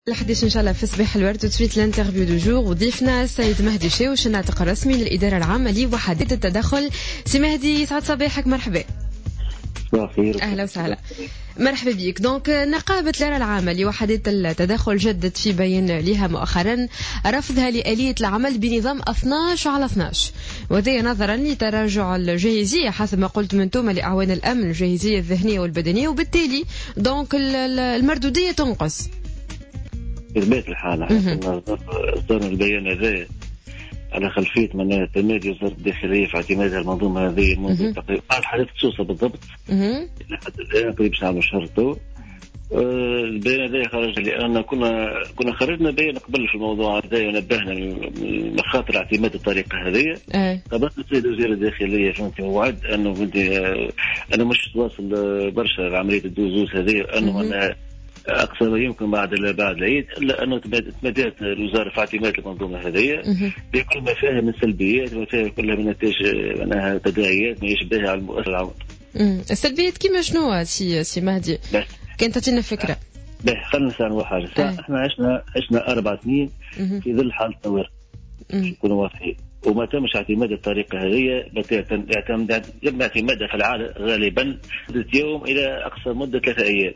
الحديث إن شاء الله في صباح الورد وتسويت الانترفيو دو جور وضيفنا السيد مهدي شاوش الناطق الرسمي للإدارة العامة لوحدات التدخل. سي مهدي يسعد صباحك، مرحبا. أهلا وسهلا، مرحبا بك. دونك نقابة الإدارة العامة لوحدات التدخل جدت في بيان لها مؤخرا رفضها لآلية العمل بنظام 12 على 12، وذي نظرا لتراجع الجاهزية حسب ما قلت من لأعوان الأمن، الجاهزية الذهنية والبدنية، وبالتالي دونك المردودية تنقص. بطبيعة الحال احنا كنا اصدرنا البيان هذا على خلفية من تمادي وزارة الداخلية في اعتمادها المنظومة هذه منذ تقريبا حدث سوسة بالضبط لحد الآن قريب شهر من شهر. البيان هذا خرج لأن كنا خرجنا بيان قبل في الموضوع هذا ونبهنا من مخاطر اعتماد الطريقة هذه. قبلت السيد وزير الداخلية فهمتي وعد أنه فهمتي أنا مش تواصل برشا عملية الدوزوز هذه، أنه أنا أقصى ما يمكن بعد العيد، إلا أنه تمدت الوزارة في اعتماد المنظومة هذه بكل ما فيها من سلبيات وما فيها كلها من نتائج معناها تداعيات ما يشبهها على المؤسسة العامة. السلبيات كيما شنو سي مهدي؟ كانت تعطينا فكرة. خلينا نسأل حاجة. احنا عشنا 4 سنين في ظل حالة طوارئ نكونوا واضحين، وما تمش اعتماد الطريقة هذه، يتم اعتمادها في العادة غالبا مدة يوم إلى أقصى مدة 3 أيام.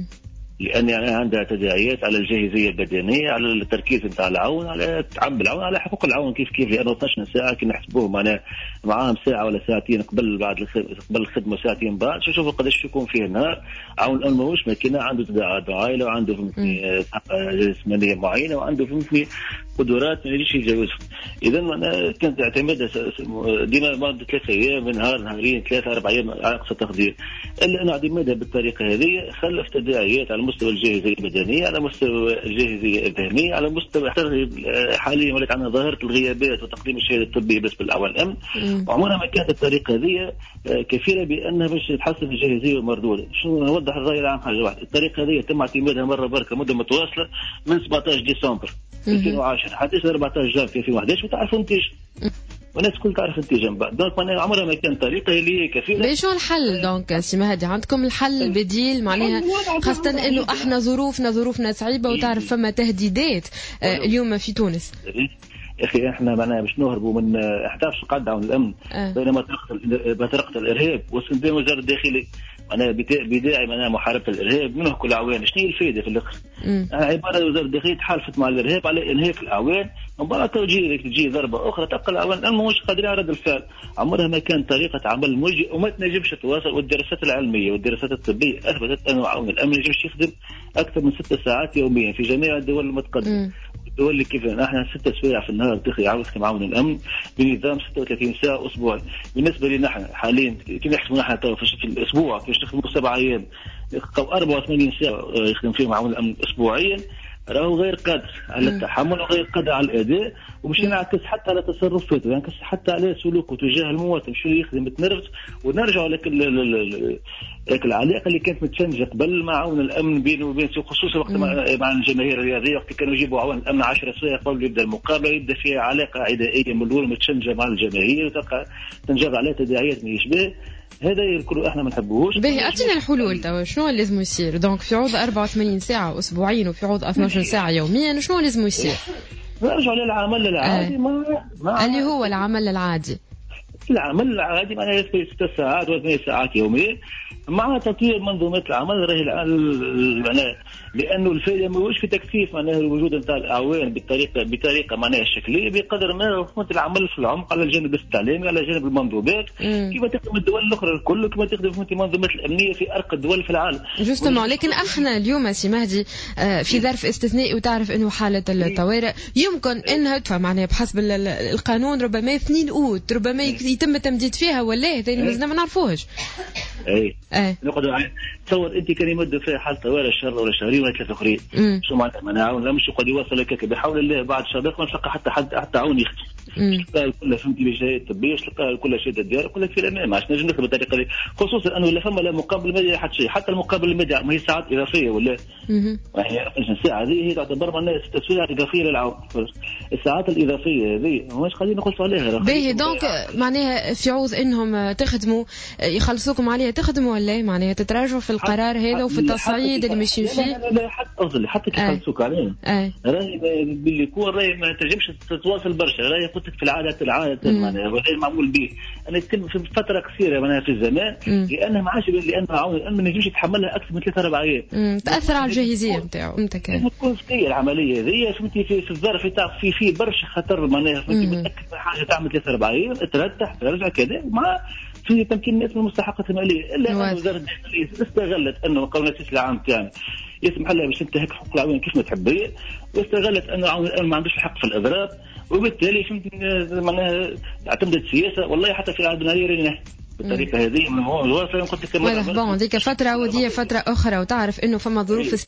لأن يعني عندها تداعيات على الجاهزية البدنية، على التركيز نتاع العون، على تعب العون، على حقوق العون كيف لأنه 12 ساعة كي نحسبوه معاهم ساعة ولا ساعتين قبل قبل الخدمة وساعتين بعد. شوفوا قداش يكون فيه النهار. عون الأمن ماهوش ماكينة، عنده تداعيات عائلة وعنده فهمتني جسمانية معينة وعنده فهمتني قدرات ما يجيش يتجاوزها. إذا كانت اعتمادها ديما بعد 3 أيام، من نهار نهارين 3 4 أيام على أقصى تقدير. إلا أن اعتمادها بالطريقة هذه خلف تداعيات على مستوى الجاهزية البدنية، على مستوى الجاهزية الذهنية، على مستوى حاليا ولات عندنا ظاهرة الغيابات وتقديم الشهادة الطبية بالنسبة لأعوان الأمن. وعمرها ما كانت الطريقة هذه كفيلة بأنها باش تحسن الجاهزية والمردود. شنو نوضح الرأي العام حاجة واحدة، الطريقة هذه تم اعتمادها مرة بركة مدة متواصلة من 17 ديسمبر 2010 حتى 14 جانفي 2011، وتعرفوا النتيجة والناس كل تعرف النتيجة من بعد. دونك معناها عمرها ما كانت طريقة اللي كفيلة. شو الحل دونك سي مهدي؟ عندكم الحل البديل معناها، خاصة انه احنا ظروفنا صعيبة وتعرف فما تهديدات اليوم في تونس. يا اخي احنا معناها باش نهربوا من 11 قاعده عن الامن بينما طريقه الارهاب واستخدام وزاره الداخليه معناها بداعي معناها محاربه الارهاب منه كل اعوان. شنو هي الفائده في الاخر؟ عباره وزاره الداخليه تحالفت مع الارهاب على انهاك الاعوان، ومن بعد تجي ضربه اخرى تبقى الاعوان الامن مش قادرين على رد الفعل. عمرها ما كان طريقه عمل موجه وما تنجمش تتواصل. والدراسات العلميه والدراسات الطبيه اثبتت انه عون الامن ما ينجمش يخدم اكثر من 6 ساعات يوميا في جميع الدول المتقدمه. الدول اللي كيف احنا 6 سوايع في النهار يعاود معاون الامن بنظام 36 ساعه اسبوعي. بالنسبه لنا احنا حاليا كي نحسبوا احنا في الاسبوع كيف نخدموا 7 ايام 84 ساعه يخدم فيهم معاون الامن اسبوعيا، راهو غير قادر على التحمل وغير قادر على الاداء، ومش ينعكس حتى على تصرفاته، ينعكس حتى على سلوكه تجاه المواطن شو يخدم تنرفز. ونرجعوا لك العلاقه اللي كانت متشنجه قبل مع عون الامن بينه وبين خصوصا وقت مع الجماهير الرياضيه، وقت كانوا يجيبوا عون الامن 10 سوايع قبل يبدا المقابله، يبدا فيها علاقه عدائيه من الاول متشنجه مع الجماهير وتبقى تنجر عليها تداعيات ما يشبه. هذا الكل احنا ما نحبوهوش. باهي اعطينا الحلول توا، شنو لازم يصير؟ دونك في عوض 84 ساعه اسبوعيا وفي عوض 12 ساعه يوميا، شنو لازم يصير؟ نرجعوا للعمل العادي اللي هو العمل العادي. العمل العادي معناها 6 ساعات و 8 ساعات يوميا مع تطوير منظومات العمل. معناها لانه الفائده ماهوش في تكثيف معناها الوجود نتاع الاعوان بطريقه معناها شكليه، بقدر ما فهمت العمل في العمق على الجانب الاستعلامي، على جانب المنظومات كيف تخدم الدول الاخرى الكل، كما تخدم فهمت المنظومات الامنيه في ارقى الدول في العالم. جوستومون، لكن احنا اليوم سي مهدي في ظرف استثنائي، وتعرف انه حاله الطوارئ يمكن انها تدفع معناها بحسب القانون ربما 2 أوت ربما يتم التمديد فيها، ولا هذا اللي ما نعرفوهش. نقدر تصور انت كان يمد فيها حال طوارئ شهر ولا شهرين ولا 3 اخرين، شو معناتها؟ ما نعاون لا مش قد يوصل لك بحول الله بعد شهر ما تلقى حتى عون يخدم. تلقاها كلها فهمتي بشهادة طبية، تلقاها كلها شهادة ديار، كلها في الأمام. عشان نجم نخدم بالطريقة دي، خصوصا أنه لا فما لا مقابل مادي حتى شيء. حتى المقابل المادي ما هي ساعات إضافية ولا يعني الساعة هذه هي تعتبر معناها تسوية إضافية للعون. الساعات الإضافية هذه ماش قاعدين نقصوا عليها. باهي دونك معناها في عوض إنهم تخدموا يخلصوكم عليها تخدموا ولا معناها تتراجعوا في القرار هذا وفي التصعيد اللي ماشيين فيه؟ لا حتى قصدي حتى كي يخلصوك عليه راهي باللي يكون راهي ما تنجمش تتواصل برشا. راهي قلت لك في العادة معناها ولا معمول به. أنا نتكلم في فترة قصيرة معناها في الزمان لأنها ما عادش لأن عون ما نجمش يتحملها أكثر من 3-4 أيام. تأثر على الجاهزية نتاعو. أنت كان تكون ذكية العملية هذه فهمتي في الظرف تاع في برشا خطر معناها فهمتي متأكد من حاجة تعمل 3-4 أيام ترتاح ترجع كذا مع في تمكين الناس من المستحقات المالية. إلا أن وزارة الداخلية استغلت أنه قانون التأسيس العام تاعنا يسمح لها باش تنتهك حقوق العوين كيف ما تحب هي، واستغلت أنه العون الآن ما عندوش الحق في الإضراب، وبالتالي فهمت معناها اعتمدت سياسة. والله حتى في العهد النهاري راني نحكي بالطريقة هذه من هو قلت لك ديك فترة ودي فترة أخرى، وتعرف إنه فما ظروف